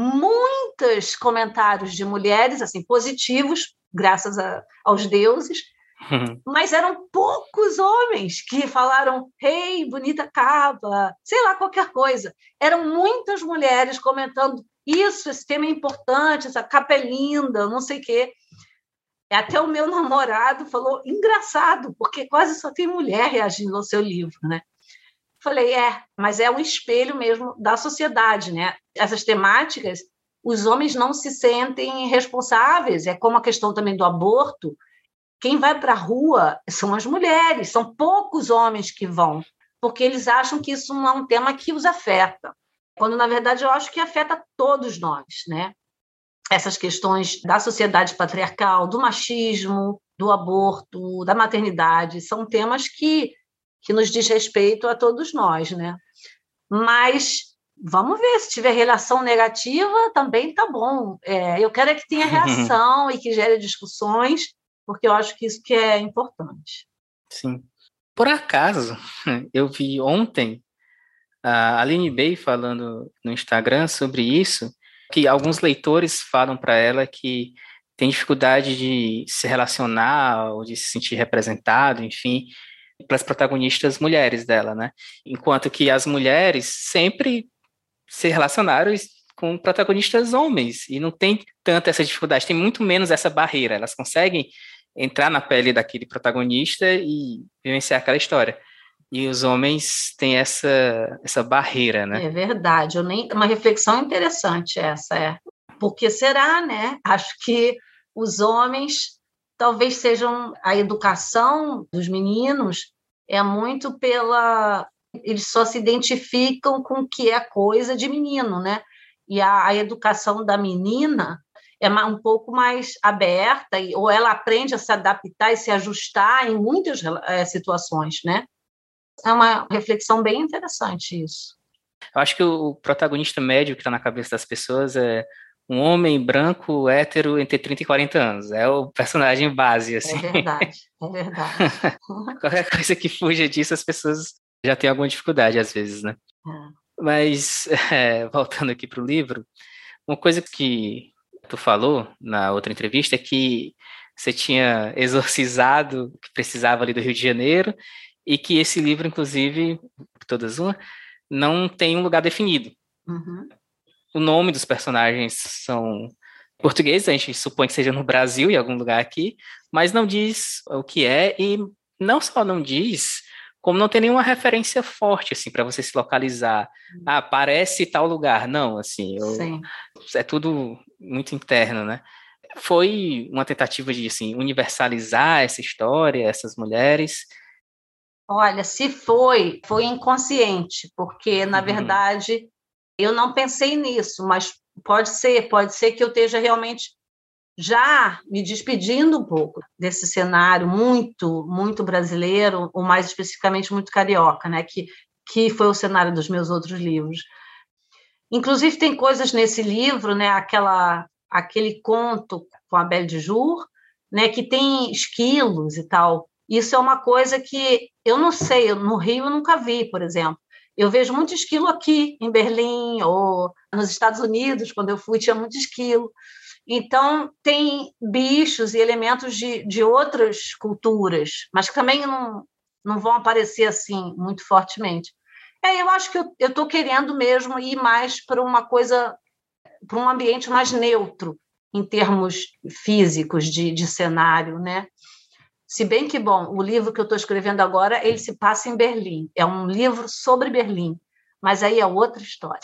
muitos comentários de mulheres, assim, positivos, graças aos deuses, mas eram poucos homens que falaram, hey, bonita capa, sei lá, qualquer coisa. Eram muitas mulheres comentando isso, esse tema é importante, essa capa é linda, não sei o quê. Até o meu namorado falou, engraçado, porque quase só tem mulher reagindo ao seu livro, né? Falei, mas é um espelho mesmo da sociedade, né? Essas temáticas, os homens não se sentem responsáveis, é como a questão também do aborto. Quem vai para a rua são as mulheres, são poucos homens que vão, porque eles acham que isso não é um tema que os afeta, quando, na verdade, eu acho que afeta todos nós, né? Essas questões da sociedade patriarcal, do machismo, do aborto, da maternidade, são temas que nos diz respeito a todos nós, né? Mas vamos ver, se tiver relação negativa, também tá bom. Eu quero é que tenha reação e que gere discussões, porque eu acho que isso que é importante. Sim. Por acaso, eu vi ontem a Aline Bay falando no Instagram sobre isso, que alguns leitores falam para ela que tem dificuldade de se relacionar ou de se sentir representado, enfim, para as protagonistas mulheres dela, né? Enquanto que as mulheres sempre se relacionaram com protagonistas homens e não tem tanta essa dificuldade, tem muito menos essa barreira, elas conseguem entrar na pele daquele protagonista e vivenciar aquela história. E os homens têm essa barreira, né? É verdade, uma reflexão interessante essa, Porque será, né? Acho que os homens talvez sejam a educação dos meninos é muito eles só se identificam com o que é coisa de menino, né? E a educação da menina é um pouco mais aberta, ou ela aprende a se adaptar e se ajustar em muitas situações, né? É uma reflexão bem interessante isso. Eu acho que o protagonista médio que está na cabeça das pessoas é um homem branco, hétero, entre 30 e 40 anos. É o personagem base, assim. É verdade, é verdade. Qualquer coisa que fuja disso, as pessoas já têm alguma dificuldade, às vezes, né? Mas, voltando aqui para o livro, uma coisa que tu falou na outra entrevista é que você tinha exorcizado o que precisava ali do Rio de Janeiro e que esse livro, inclusive, Todas Uma, não tem um lugar definido. Uhum. O nome dos personagens são portugueses, a gente supõe que seja no Brasil, em algum lugar aqui, mas não diz o que é, e não só não diz, como não tem nenhuma referência forte, assim, para você se localizar. Ah, parece tal lugar. Não, assim, é tudo muito interno, né? Foi uma tentativa de, assim, universalizar essa história, essas mulheres. Olha, se foi inconsciente, porque, na verdade, eu não pensei nisso, mas pode ser que eu esteja realmente já me despedindo um pouco desse cenário muito, muito brasileiro, ou mais especificamente muito carioca, né? Que foi o cenário dos meus outros livros. Inclusive, tem coisas nesse livro, né? Aquele conto com a Belle de Jour, né? Que tem esquilos e tal. Isso é uma coisa que eu não sei, no Rio eu nunca vi, por exemplo. Eu vejo muito esquilo aqui, em Berlim, ou nos Estados Unidos, quando eu fui, tinha muito esquilo. Então, tem bichos e elementos de outras culturas, mas que também não vão aparecer assim muito fortemente. Eu acho que eu estou querendo mesmo ir mais para uma coisa, para um ambiente mais neutro, em termos físicos de cenário, né? Se bem que, bom, o livro que eu estou escrevendo agora, ele se passa em Berlim. É um livro sobre Berlim, mas aí é outra história.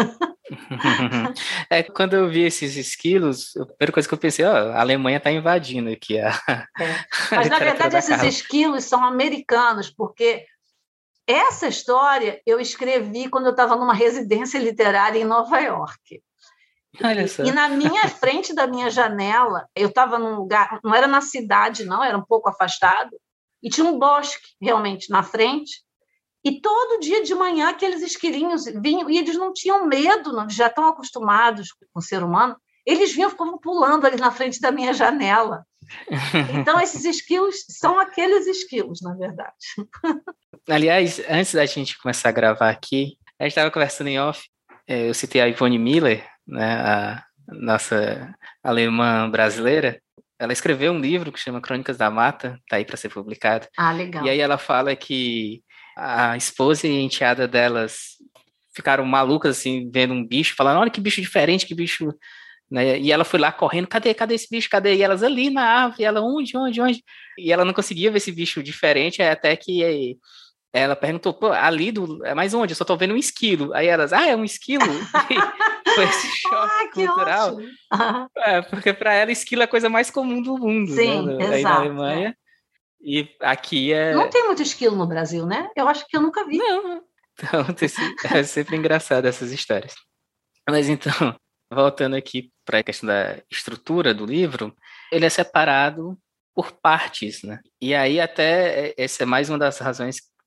Quando eu vi esses esquilos, a primeira coisa que eu pensei, a Alemanha está invadindo aqui Mas, na verdade, esses esquilos são americanos, porque essa história eu escrevi quando eu estava numa residência literária em Nova York. Olha só. E na minha frente da minha janela, eu estava num lugar, não era na cidade, não, era um pouco afastado, e tinha um bosque realmente na frente, e todo dia de manhã aqueles esquilinhos vinham, e eles não tinham medo, não, já estão acostumados com o ser humano, eles vinham, ficavam pulando ali na frente da minha janela. Então, esses esquilos são aqueles esquilos, na verdade. Aliás, antes da gente começar a gravar aqui, a gente estava conversando em off, eu citei a Yvonne Miller, né, a nossa alemã brasileira. Ela escreveu um livro que chama Crônicas da Mata, tá aí para ser publicado. Ah, legal. E aí ela fala que a esposa e a enteada delas ficaram malucas, assim, vendo um bicho, falando, olha que bicho diferente, que bicho... Né? E ela foi lá correndo, cadê esse bicho, cadê? E elas ali na árvore, ela, onde? E ela não conseguia ver esse bicho diferente, até que ela perguntou, pô, ali mas onde? Eu só tô vendo um esquilo. Aí elas, é um esquilo? Foi esse choque cultural. Porque para ela esquilo é a coisa mais comum do mundo, sim, né? Aí na Alemanha. E aqui Não tem muito esquilo no Brasil, né? Eu acho que eu nunca vi. Não. Então, é sempre engraçado essas histórias. Mas então, voltando aqui para a questão da estrutura do livro, ele é separado por partes, né? E aí até essa é mais uma das razões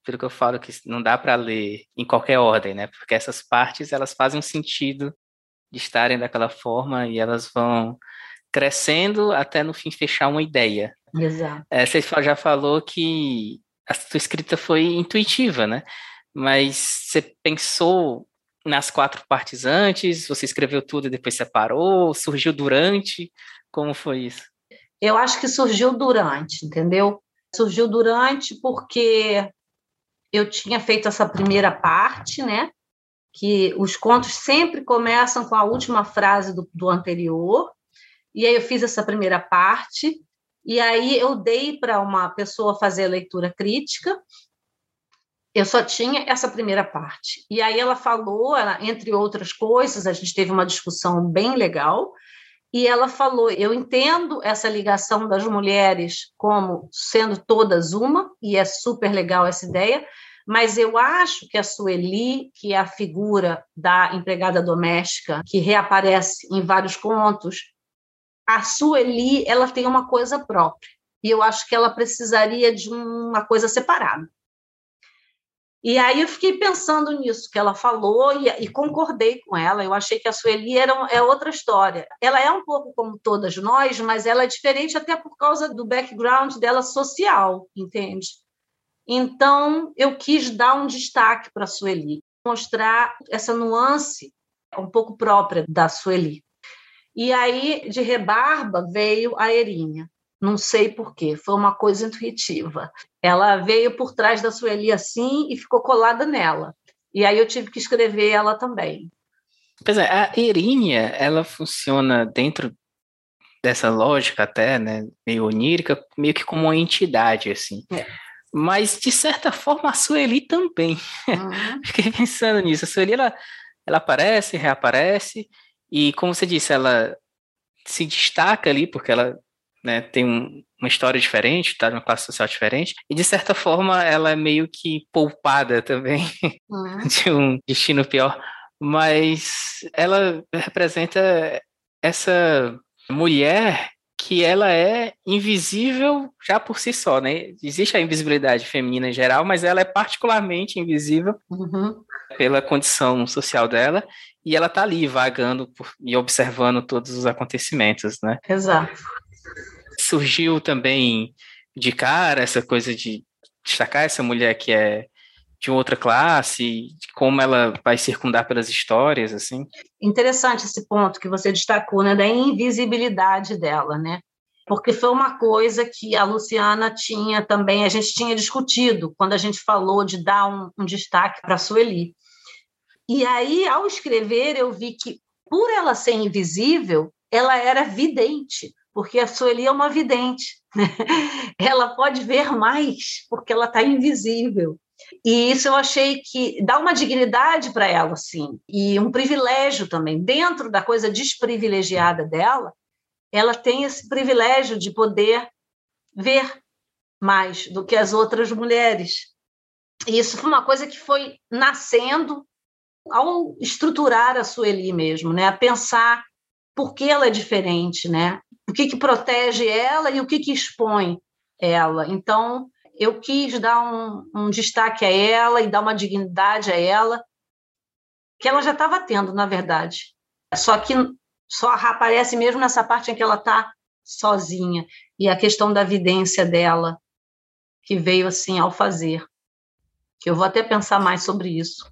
pelo que eu falo, que não dá para ler em qualquer ordem, né? Porque essas partes, elas fazem um sentido de estarem daquela forma e elas vão crescendo até no fim fechar uma ideia. Exato. Você já falou que a sua escrita foi intuitiva, né? Mas você pensou nas 4 partes antes? Você escreveu tudo e depois separou? Surgiu durante? Como foi isso? Eu acho que surgiu durante, entendeu? Surgiu durante porque eu tinha feito essa primeira parte, né? Que os contos sempre começam com a última frase do anterior, e aí eu fiz essa primeira parte, e aí eu dei para uma pessoa fazer a leitura crítica. Eu só tinha essa primeira parte. E aí ela falou, entre outras coisas, a gente teve uma discussão bem legal, e ela falou: eu entendo essa ligação das mulheres como sendo todas uma, e é super legal essa ideia, mas eu acho que a Sueli, que é a figura da empregada doméstica, que reaparece em vários contos, a Sueli, ela tem uma coisa própria, e eu acho que ela precisaria de uma coisa separada. E aí eu fiquei pensando nisso que ela falou e concordei com ela. Eu achei que a Sueli é outra história. Ela é um pouco como todas nós, mas ela é diferente até por causa do background dela social, entende? Então, eu quis dar um destaque para a Sueli, mostrar essa nuance um pouco própria da Sueli. E aí, de rebarba, veio a Erinha. Não sei por quê, foi uma coisa intuitiva. Ela veio por trás da Sueli assim e ficou colada nela. E aí eu tive que escrever ela também. Pois é, a Erinha, ela funciona dentro dessa lógica até, né, meio onírica, meio que como uma entidade, assim. É. Mas, de certa forma, a Sueli também. Fiquei pensando nisso. A Sueli, ela aparece, reaparece, e como você disse, ela se destaca ali, porque ela, né, tem uma história diferente, está numa classe social diferente, e de certa forma ela é meio que poupada também de um destino pior, mas ela representa essa mulher que ela é invisível já por si só, né? Existe a invisibilidade feminina em geral, mas ela é particularmente invisível pela condição social dela, e ela tá ali vagando e observando todos os acontecimentos, né? Exato. Surgiu também de cara essa coisa de destacar essa mulher que é de outra classe, de como ela vai circundar pelas histórias, assim. Interessante esse ponto que você destacou, né, da invisibilidade dela, né? Porque foi uma coisa que a Luciana tinha também, a gente tinha discutido quando a gente falou de dar um destaque para a Sueli. E aí, ao escrever, eu vi que, por ela ser invisível, ela era vidente, porque a Sueli é uma vidente. Ela pode ver mais, porque ela está invisível. E isso eu achei que dá uma dignidade para ela, assim, e um privilégio também. Dentro da coisa desprivilegiada dela, ela tem esse privilégio de poder ver mais do que as outras mulheres. E isso foi uma coisa que foi nascendo ao estruturar a Sueli mesmo, né? A pensar por que ela é diferente, né? O que protege ela e o que expõe ela. Então, eu quis dar um destaque a ela e dar uma dignidade a ela, que ela já estava tendo, na verdade. Só que só aparece mesmo nessa parte em que ela está sozinha. E a questão da vidência dela, que veio assim ao fazer. Que eu vou até pensar mais sobre isso.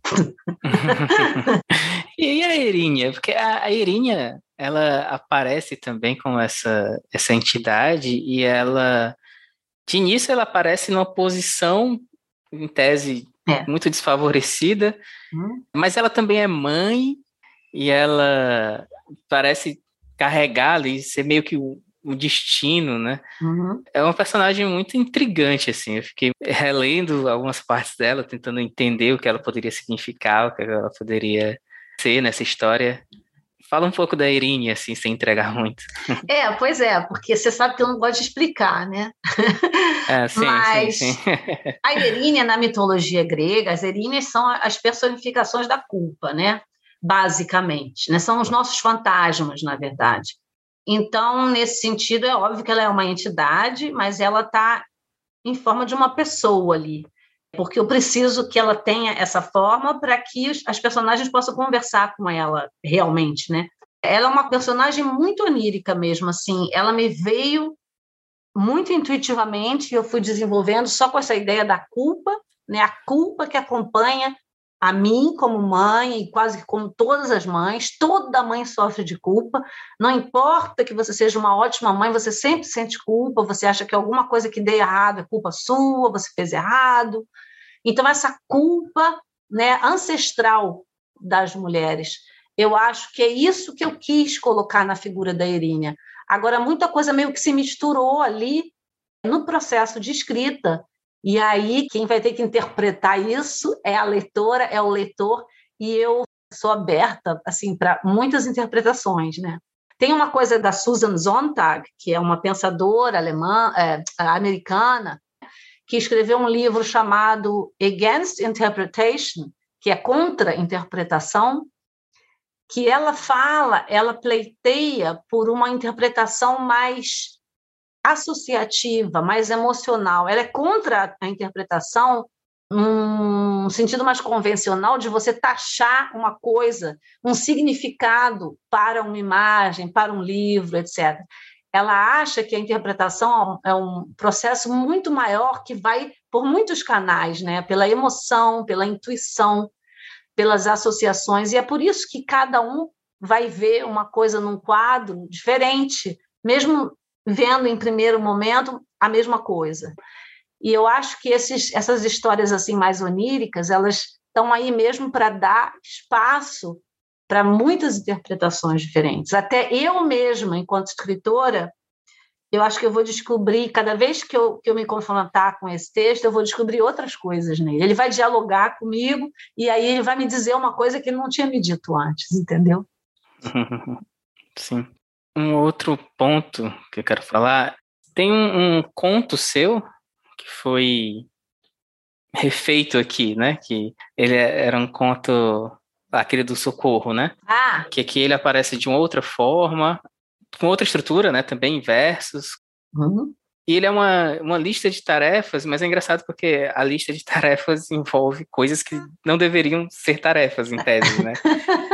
E a Erinha? Porque a Erinha, ela aparece também com essa entidade, e ela, de início, ela aparece numa posição, em tese, muito desfavorecida, mas ela também é mãe, e ela parece carregar ali, ser meio que o destino, né? É uma personagem muito intrigante, assim. Eu fiquei relendo algumas partes dela, tentando entender o que ela poderia significar, o que ela poderia ser nessa história. Fala um pouco da Irine, assim, sem entregar muito. Pois é, porque você sabe que eu não gosto de explicar, né? Sim, Mas sim. a Erínia, na mitologia grega, as Eríneas são as personificações da culpa, né? Basicamente, né? São os nossos fantasmas, na verdade. Então, nesse sentido, é óbvio que ela é uma entidade, mas ela está em forma de uma pessoa ali. porque eu preciso que ela tenha essa forma para que as personagens possam conversar com ela realmente, né? Ela é uma personagem muito onírica mesmo, assim, ela me veio muito intuitivamente, eu fui desenvolvendo só com essa ideia da culpa, né? A culpa que acompanha a mim como mãe, e quase como todas as mães, toda mãe sofre de culpa, não importa que você seja uma ótima mãe, você sempre sente culpa, você acha que alguma coisa que dê errado é culpa sua, você fez errado. Então, essa culpa, né, ancestral das mulheres, eu acho que é isso que eu quis colocar na figura da Erínia. Agora, muita coisa meio que se misturou ali no processo de escrita, e aí quem vai ter que interpretar isso é a leitora, é o leitor, e eu sou aberta assim para muitas interpretações, né? Tem uma coisa da Susan Sontag, que é uma pensadora alemã, americana, que escreveu um livro chamado Against Interpretation, que é contra interpretação, que ela fala, ela pleiteia por uma interpretação mais associativa, mais emocional. Ela é contra a interpretação num sentido mais convencional de você taxar uma coisa, um significado para uma imagem, para um livro, etc. Ela acha que a interpretação é um processo muito maior que vai por muitos canais, né? Pela emoção, pela intuição, pelas associações, e é por isso que cada um vai ver uma coisa num quadro diferente, mesmo vendo em primeiro momento a mesma coisa. E eu acho que essas histórias assim mais oníricas, elas estão aí mesmo para dar espaço para muitas interpretações diferentes. Até eu mesma, enquanto escritora, eu acho que eu vou descobrir, cada vez que eu me confrontar com esse texto, eu vou descobrir outras coisas nele. Ele vai dialogar comigo e aí ele vai me dizer uma coisa que ele não tinha me dito antes, entendeu? Sim. Um outro ponto que eu quero falar, tem um conto seu que foi refeito aqui, né? Que ele era um conto, aquele do Socorro, né? Que aqui ele aparece de uma outra forma, com outra estrutura, né? Também em versos. Uhum. E ele é uma lista de tarefas, mas é engraçado porque a lista de tarefas envolve coisas que não deveriam ser tarefas, em tese, né?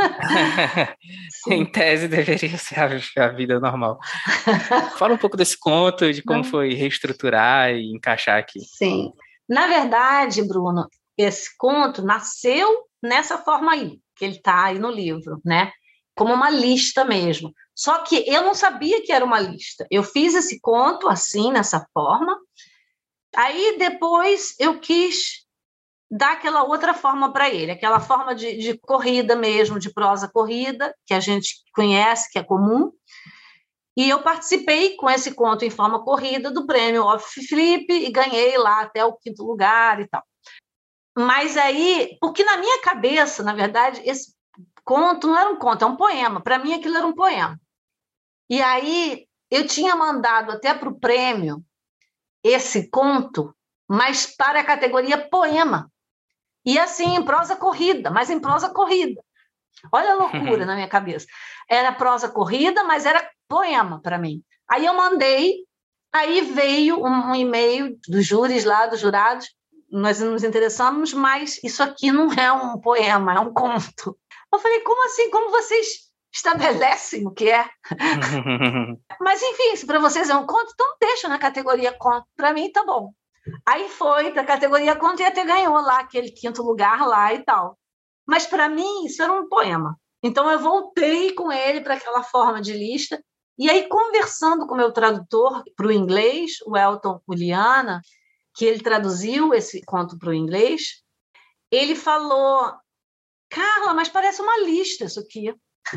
Em tese deveria ser a vida normal. Fala um pouco desse conto, de como foi reestruturar e encaixar aqui. Sim. Na verdade, Bruno, esse conto nasceu nessa forma aí, que ele está aí no livro, né? Como uma lista mesmo. Só que eu não sabia que era uma lista. Eu fiz esse conto assim, nessa forma. Aí depois eu quis dar aquela outra forma para ele, aquela forma de corrida mesmo, de prosa corrida, que a gente conhece, que é comum. E eu participei com esse conto em forma corrida do prêmio Off Flip e ganhei lá até o 5º lugar e tal. Mas aí, porque na minha cabeça, na verdade, esse conto não era um conto, é um poema. Para mim, aquilo era um poema. E aí, eu tinha mandado até para o prêmio esse conto, mas para a categoria poema. E assim, em prosa corrida, mas em prosa corrida. Olha a loucura na minha cabeça. Era prosa corrida, mas era poema para mim. Aí eu mandei, aí veio um e-mail dos júris lá, dos jurados, nós nos interessamos, mas isso aqui não é um poema, é um conto. Eu falei, como assim? Como vocês estabelecem o que é? Mas, enfim, se para vocês é um conto, então deixa na categoria conto. Para mim, tá bom. Aí foi para a categoria conto e até ganhou lá aquele 5º lugar lá e tal. Mas, para mim, isso era um poema. Então, eu voltei com ele para aquela forma de lista. E aí, conversando com o meu tradutor para o inglês, o Elton Uliana, que ele traduziu esse conto para o inglês, ele falou, Carla, mas parece uma lista isso aqui.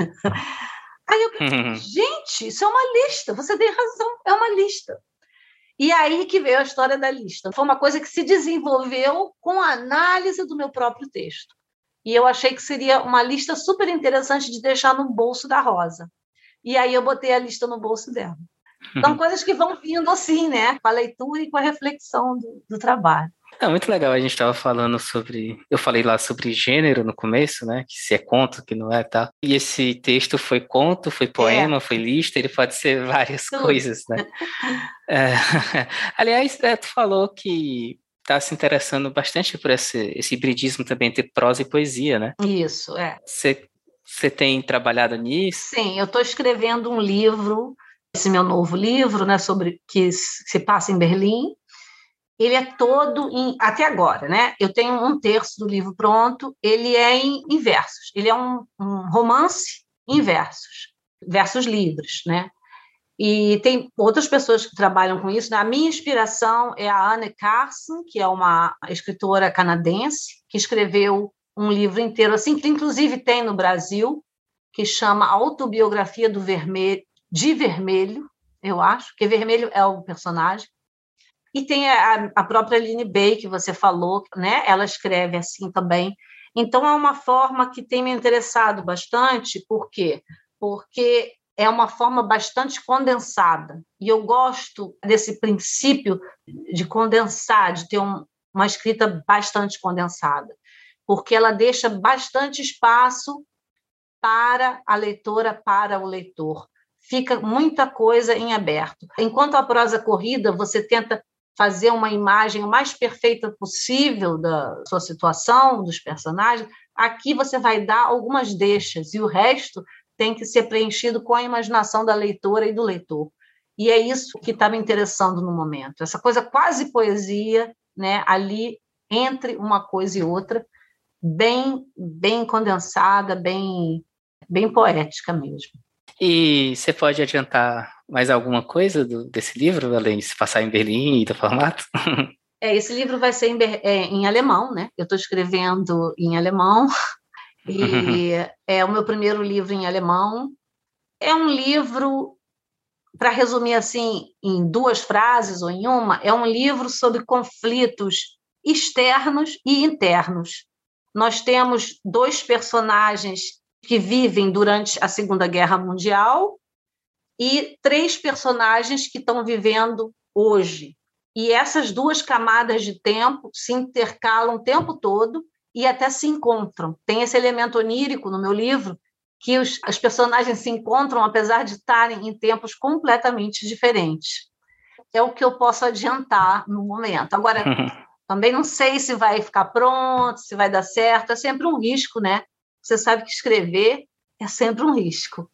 Aí eu pensei, gente, isso é uma lista, você tem razão, é uma lista. E aí que veio a história da lista. Foi uma coisa que se desenvolveu com a análise do meu próprio texto. E eu achei que seria uma lista super interessante de deixar no bolso da Rosa. E aí eu botei a lista no bolso dela. São coisas que vão vindo assim, né? Com a leitura e com a reflexão do trabalho. É muito legal, a gente estava falando sobre... Eu falei lá sobre gênero no começo, né? Que se é conto, que não é, tá? E esse texto foi conto, foi poema, foi lista, ele pode ser várias coisas, né? Aliás, tu falou que está se interessando bastante por esse hibridismo também entre prosa e poesia, né? Isso, é. Você tem trabalhado nisso? Sim, eu estou escrevendo um livro, esse meu novo livro, né, sobre que se passa em Berlim. Ele é todo até agora, né? Eu tenho 1/3 do livro pronto. Ele é em versos. Ele é um romance em versos livres, né? E tem outras pessoas que trabalham com isso. A minha inspiração é a Anne Carson, que é uma escritora canadense, que escreveu um livro inteiro, assim, que inclusive tem no Brasil, que chama Autobiografia de Vermelho, eu acho, que Vermelho é o personagem. E tem a própria Aline Bay, que você falou, né? Ela escreve assim também. Então, é uma forma que tem me interessado bastante. Por quê? Porque é uma forma bastante condensada. E eu gosto desse princípio de condensar, de ter uma escrita bastante condensada, porque ela deixa bastante espaço para a leitora, para o leitor. Fica muita coisa em aberto. Enquanto a prosa corrida, você tenta fazer uma imagem o mais perfeita possível da sua situação, dos personagens, aqui você vai dar algumas deixas, e o resto tem que ser preenchido com a imaginação da leitora e do leitor. E é isso que está me interessando no momento, essa coisa quase poesia, né, ali entre uma coisa e outra, bem condensada, bem poética mesmo. E você pode adiantar mais alguma coisa desse livro, além de se passar em Berlim e do formato? Esse livro vai ser em alemão, né? Eu estou escrevendo em alemão, e é o meu primeiro livro em alemão. É um livro, para resumir assim, em 2 frases ou em uma, é um livro sobre conflitos externos e internos. Nós temos 2 personagens que vivem durante a Segunda Guerra Mundial e 3 personagens que estão vivendo hoje. E essas 2 camadas de tempo se intercalam o tempo todo e até se encontram. Tem esse elemento onírico no meu livro, que as personagens se encontram apesar de estarem em tempos completamente diferentes. É o que eu posso adiantar no momento. Agora, também não sei se vai ficar pronto, se vai dar certo, é sempre um risco, né? Você sabe que escrever é sempre um risco.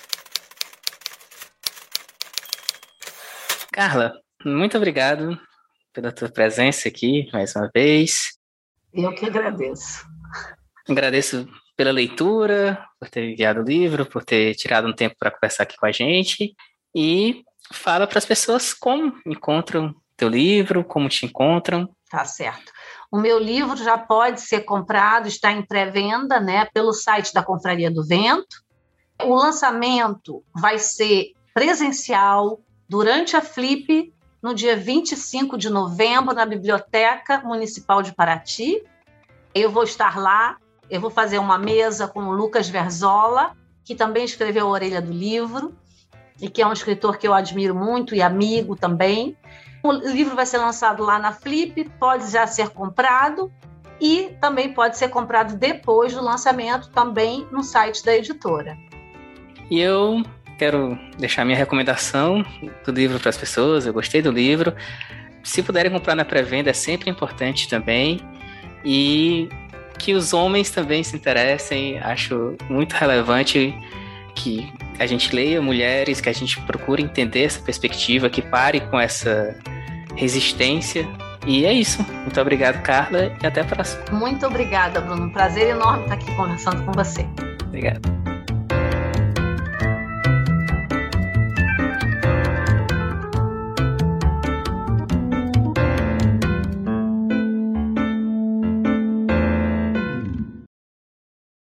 Carla, muito obrigado pela tua presença aqui, mais uma vez. Eu que agradeço. Agradeço pela leitura, por ter enviado o livro, por ter tirado um tempo para conversar aqui com a gente. E fala para as pessoas como encontram teu livro, como te encontram. Tá certo. O meu livro já pode ser comprado, está em pré-venda, né, pelo site da Confraria do Vento. O lançamento vai ser presencial durante a Flip, no dia 25 de novembro, na Biblioteca Municipal de Paraty. Eu vou estar lá, eu vou fazer uma mesa com o Lucas Verzola, que também escreveu A Orelha do Livro, e que é um escritor que eu admiro muito e amigo também. O livro vai ser lançado lá na Flip, pode já ser comprado e também pode ser comprado depois do lançamento, também no site da editora. E eu quero deixar minha recomendação do livro para as pessoas. Eu gostei do livro. Se puderem comprar na pré-venda, é sempre importante também. E que os homens também se interessem. Acho muito relevante que a gente leia mulheres, que a gente procure entender essa perspectiva, que pare com essa resistência. E é isso. Muito obrigado, Carla, e até a próxima. Muito obrigada, Bruno. Um prazer enorme estar aqui conversando com você. Obrigado.